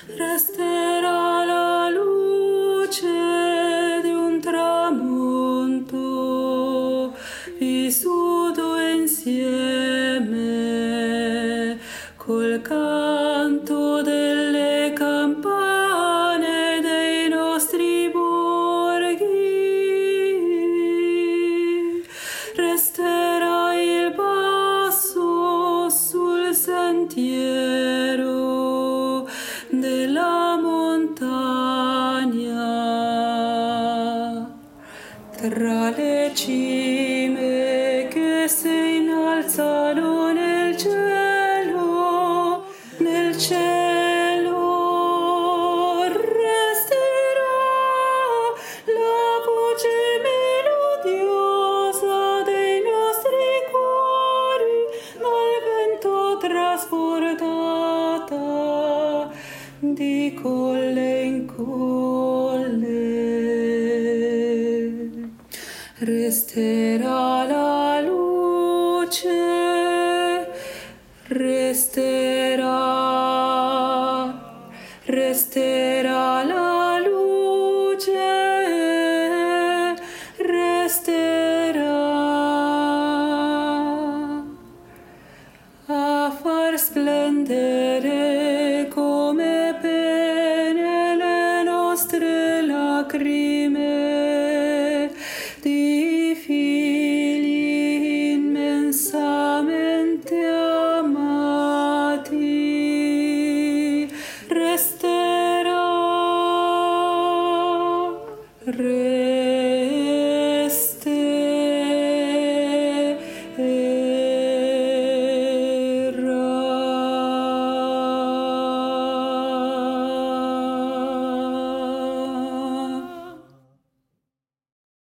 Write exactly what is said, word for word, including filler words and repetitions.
resterà la luce di un tramonto vissuto insieme col canto delle campane dei nostri borghi. Resterà il passo sul sentiero della montagna, tra le cime che si innalzano nel cielo, nel cielo resterà la voce melodiosa dei nostri cuori, dal vento trasportata di colle in colle. Resterà la luce, resterà, resterà